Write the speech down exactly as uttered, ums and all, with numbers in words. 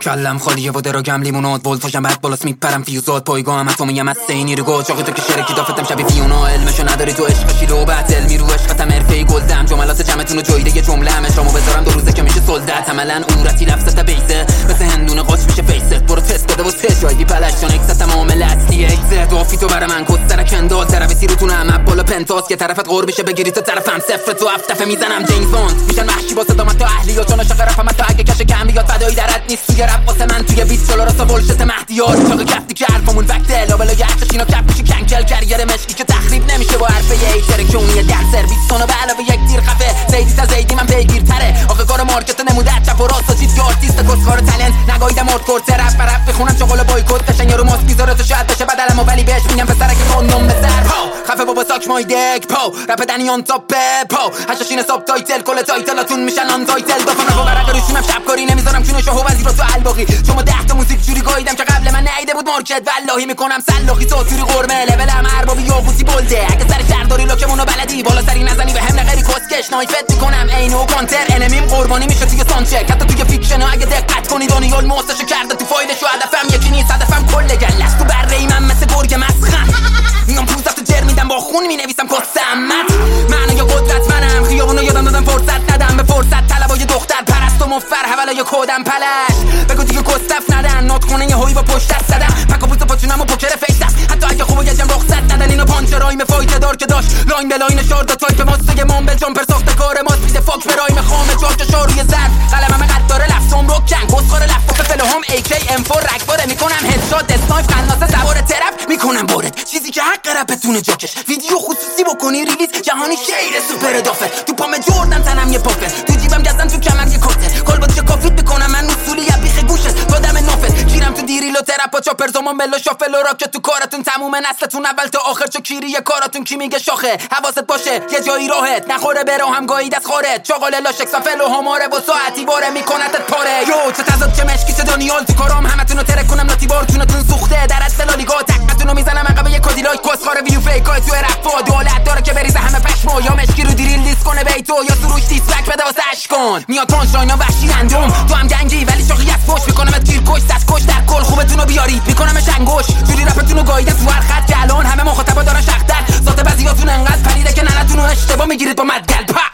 کلم خالیه و دراگم لیموناد ولتاژم بعد بالاست میپرم فیوزات پایگاهم اتمی ام سینی رو گو چاقی تو که شرکی دافتم شبیه فیونا علمشو نداری تو عشق شیلو و بتل میرو عشقتم حرفه‌ای گلدم جملات جمعتون رو جویده یه جمله همشامو بذارم دو روزه که میشه سلدت عملاً عورتی لفظت بیسه مثل هندونه قاچ میشه فیست برو تست بده و تست رایدی پلش چون اکست معامله اصلیه ایزه دافی تو برای من کستر کندال ترابیسی رو تونم اب بالا پنتاس که طرفت قور میشه بگیری تو طرفم صفر تو هفت دفعه میزنم جیمز باند میشن وحشی واسه دامت تو اهلی و چون عاشق رفم تو اگه کش کم بیاد فدایی درت نیست توی رپ واسه من توی بیست جلو راست بولشت مهدیار چاق کفتی که حرفمون وقت لابلا گشت اینا کپ میشه کنکل کریر مشکی که تخریب نمیشه با حرف یه ترکونی در سرویس سونو به علاوه یک تیر خفه زیدی تا زیدی من پیگیرتره آخه کار مارکت نموده چپ و راست و چیز که آرتیست کسکار تالنت نگاییدم مرد کرد رپ رپ بخونم چغل بایکوت قشنگ رو ماسک میذاره تو شاید بشه بدلمو ولی بهش میگم پسرک کندوم به سر پاو خفه بابا ساک مای دک پاو رپ دنی اون تاپ پاو هشاشین ساب تایتل کل تایتلاتون میشن آن تایتل دافم رو برق روشونم شب کاری نمیذارم چون شو وزیر رو تو الباقی شما ده تا موزیک جوری گاییدم که قبل من نیده بود مارکت والله میکنم سلاخی ساتوری قرمه لولم اربابی یابوسی بولده اگه سر شهرداری لوکمونو بلدی بالا سری نزنی به هم نغری کسکش نایفت میکنم عینو کانتر انمیم قربانی میشه توی سانچک حتی توی فیکشن اگه دقت کنی دانیال موسشو کرده تو فایلشو هدفم یکی نیست هدفم کل گلست تو بره من مثل گرگ مسخن میام پوزتو جر میدم با خون مینویسم کسمت من یا قدرت منم خیابونو یادم دادم فرصت ندم به فرصت طلبای دختر پرست و مفر حوالای کودم پلش بگو دیگه کستف ندن نطخونه یه هوی با پشت دست زدم پک و پوز پاچونم و پوکر فیس است حتی اگه خوبو یه جم رخصت ندن اینو پانچ رایم فایت دار که داشت لاین به لاین شاردا تایپ ماستگه مامبل جامپر ساخته کار ماست میده فاک به رایم خامه جاک شاروی زرد قلمم قد داره لفظم رو کن کسخار لفظ فلهم ای کی ام فور رکباره میکنم هدشات اسنایپ قناصه سوار ترپ میکنم بارد چیزی که حق رپتونه جاکش ویدیو خصوصی بکنی ریلیز جهانی شیر سوپر دافه تو پام جردن تنم یه پاپه تو جیبم گزن تو کمر یه کاته کالبات چه کافیت میکنم من اصولی یه بیخ گوشت دادم نافت گیرم تو دیریل و ترپا چاپر زمان ملو شافل و راکت تو کارتون تموم نسلتون اول تا آخر چو کیری کاراتون کی میگه شاخه حواست باشه یه جایی راهت نخوره برو هم گاهی دست خارت چاقال لاشک سافل و هماره و ساعتی باره میکنتت پاره یو چه تضاد چه مشکی چه دانیال تو کارام همتونو ترک کنم لاتی بارتونتون سوخته در استلالیگا تکتونو میزنم عقب یه کادیلای کسخار ویو فیکای تو رپ دولت داره که بریزه همه پشمو یا مشکی رو دیریل دیس کنه بیتو یا سروش دیس بک بده واسه اش کن میاد پانچ لاینا وحشی رندوم تو هم گنگی ولی شاقی از پشت میکنمت گیر کش صد کش در کل خوبتونو بیاری میکنمش انگوش جوری رپتونو گاییدم تو هر خط که الان همه مخاطبا دارن شختن ذات بعضیاتون انقدر پریده که ننتونو اشتباه میگیرید با مدگل